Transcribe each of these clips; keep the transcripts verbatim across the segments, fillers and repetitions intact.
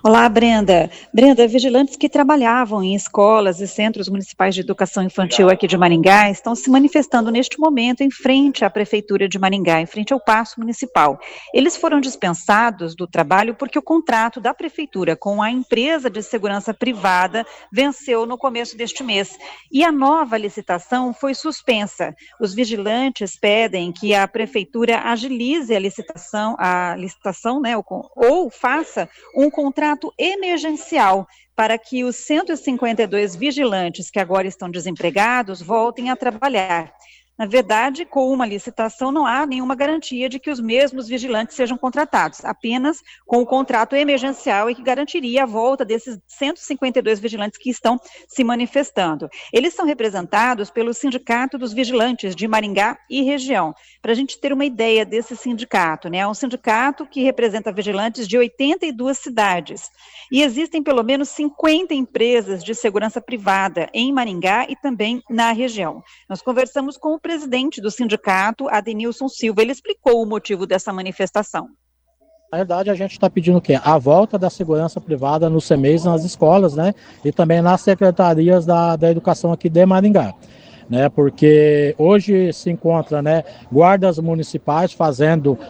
Olá, Brenda. Brenda, vigilantes que trabalhavam em escolas e centros municipais de educação infantil aqui de Maringá estão se manifestando neste momento em frente à Prefeitura de Maringá, em frente ao Paço Municipal. Eles foram dispensados do trabalho porque o contrato da Prefeitura com a empresa de segurança privada venceu no começo deste mês e a nova licitação foi suspensa. Os vigilantes pedem que a Prefeitura agilize a licitação, a licitação, né, ou, ou faça um contrato emergencial para que os cento e cinquenta e dois vigilantes que agora estão desempregados voltem a trabalhar. Na verdade, com uma licitação não há nenhuma garantia de que os mesmos vigilantes sejam contratados, apenas com o contrato emergencial e que garantiria a volta desses cento e cinquenta e dois vigilantes que estão se manifestando. Eles são representados pelo Sindicato dos Vigilantes de Maringá e região. Para a gente ter uma ideia desse sindicato, né? É um sindicato que representa vigilantes de oitenta e duas cidades. E existem pelo menos cinquenta empresas de segurança privada em Maringá e também na região. Nós conversamos com o presidente do sindicato, Adenilson Silva. Ele explicou o motivo dessa manifestação. Na verdade, a gente está pedindo o quê? A volta da segurança privada nos C M E Is, nas escolas, né? E também nas secretarias da, da educação aqui de Maringá. Né? Porque hoje se encontra, né, guardas municipais fazendo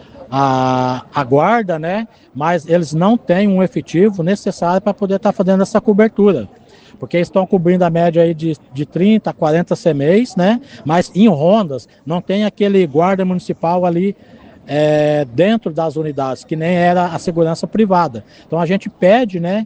a, a guarda, né? Mas eles não têm um efetivo necessário para poder estar tá fazendo essa cobertura. Porque eles estão cobrindo a média aí de, de trinta a quarenta C M E Is, né? Mas em rondas não tem aquele guarda municipal ali é, dentro das unidades, que nem era a segurança privada. Então a gente pede, né,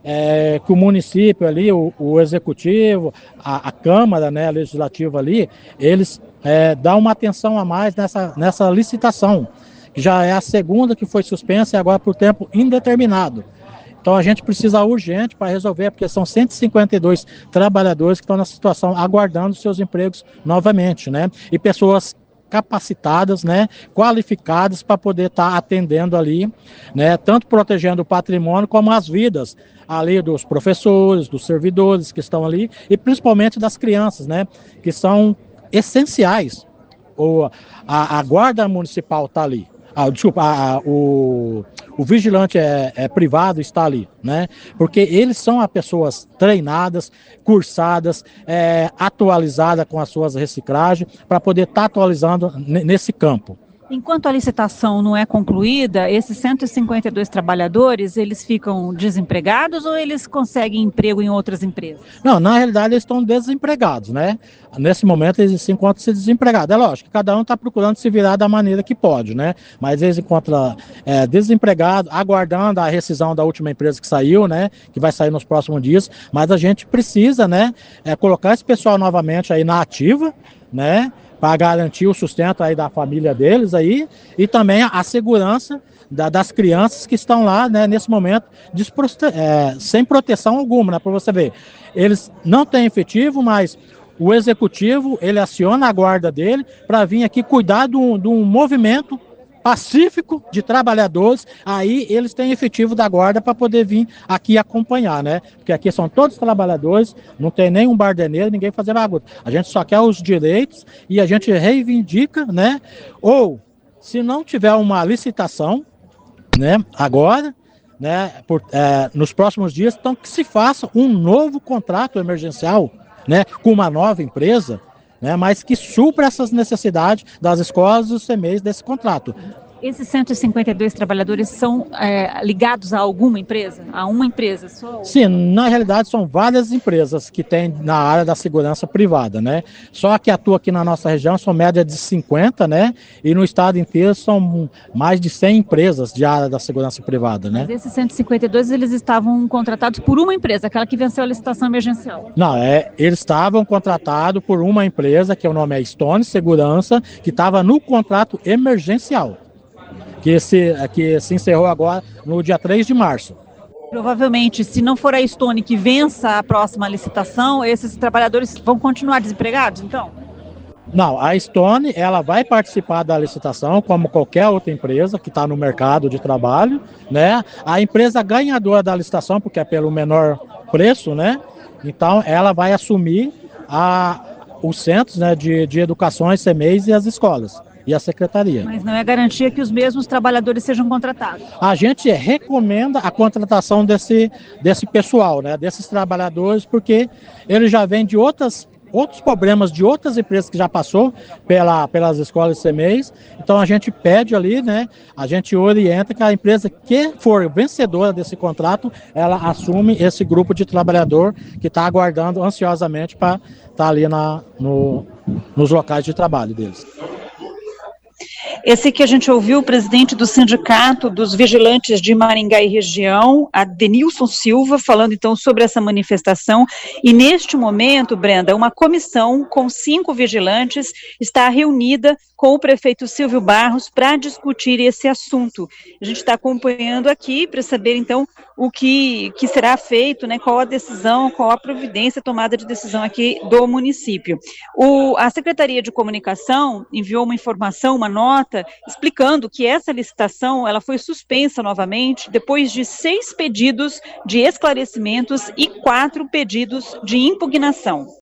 é, que o município ali, o, o executivo, a, a Câmara, né, legislativa ali, eles é, dão uma atenção a mais nessa, nessa licitação, que já é a segunda que foi suspensa e agora por tempo indeterminado. Então a gente precisa urgente para resolver, porque são cento e cinquenta e dois trabalhadores que estão na situação aguardando seus empregos novamente, né? E pessoas capacitadas, né, qualificadas para poder estar tá atendendo ali, né, tanto protegendo o patrimônio como as vidas ali dos professores, dos servidores que estão ali e principalmente das crianças, né, que são essenciais. Ou a, a guarda municipal está ali. Ah, desculpa, a, a, o, o vigilante é, é privado está ali, né? Porque eles são as pessoas treinadas, cursadas, é, atualizadas com as suas reciclagens, para poder estar tá atualizando n- nesse campo. Enquanto a licitação não é concluída, esses cento e cinquenta e dois trabalhadores, eles ficam desempregados ou eles conseguem emprego em outras empresas? Não, na realidade eles estão desempregados, né? Nesse momento eles se encontram-se desempregados. É lógico que cada um está procurando se virar da maneira que pode, né? Mas eles encontram é, desempregados, aguardando a rescisão da última empresa que saiu, né? Que vai sair nos próximos dias. Mas a gente precisa, né? É, colocar esse pessoal novamente aí na ativa, né? Para garantir o sustento aí da família deles aí e também a segurança da, das crianças que estão lá, né, nesse momento desprote- é, sem proteção alguma, né, para você ver. Eles não têm efetivo, mas o executivo, ele aciona a guarda dele para vir aqui cuidar de um, de um movimento pacífico de trabalhadores, aí eles têm efetivo da guarda para poder vir aqui acompanhar, né? Porque aqui são todos trabalhadores, não tem nenhum bardeneiro, ninguém fazer bagunça. A gente só quer os direitos e a gente reivindica, né? Ou, se não tiver uma licitação, né, agora, né, por, é, nos próximos dias, então que se faça um novo contrato emergencial, né, com uma nova empresa, né, mas que supra essas necessidades das escolas e dos C M E Is desse contrato. Esses cento e cinquenta e dois trabalhadores são é, ligados a alguma empresa? A uma empresa só? Sim, na realidade são várias empresas que tem na área da segurança privada, né? Só que atua aqui na nossa região são média de cinquenta, né? E no estado inteiro são mais de cem empresas de área da segurança privada, né? Mas esses cento e cinquenta e dois, eles estavam contratados por uma empresa, aquela que venceu a licitação emergencial? Não, é, eles estavam contratados por uma empresa, que o nome é Stone Segurança, que estava no contrato emergencial. Que se, que se encerrou agora no dia três de março. Provavelmente, se não for a Stone que vença a próxima licitação, esses trabalhadores vão continuar desempregados, então? Não, a Stone, ela vai participar da licitação, como qualquer outra empresa que está no mercado de trabalho, né? A empresa ganhadora da licitação, porque é pelo menor preço, né? Então, ela vai assumir a, os centros, né, de, de educação, C M E Is e as escolas. e a secretaria. Mas não é garantia que os mesmos trabalhadores sejam contratados? A gente recomenda a contratação desse, desse pessoal, né, desses trabalhadores, porque eles já vêm de outras outros problemas de outras empresas que já passou pela, pelas escolas C M E I S, então a gente pede ali, né, a gente orienta que a empresa que for vencedora desse contrato, ela assume esse grupo de trabalhador que está aguardando ansiosamente para estar tá ali na, no, nos locais de trabalho deles. Esse que a gente ouviu, o presidente do Sindicato dos Vigilantes de Maringá e região, Adenilson Silva, falando então sobre essa manifestação. E neste momento, Brenda, uma comissão com cinco vigilantes está reunida com o prefeito Silvio Barros para discutir esse assunto. A gente está acompanhando aqui para saber então o que, que será feito, né, qual a decisão, qual a providência, tomada de decisão aqui do município. O, a Secretaria de Comunicação enviou uma informação, uma nota, explicando que essa licitação ela foi suspensa novamente depois de seis pedidos de esclarecimentos e quatro pedidos de impugnação.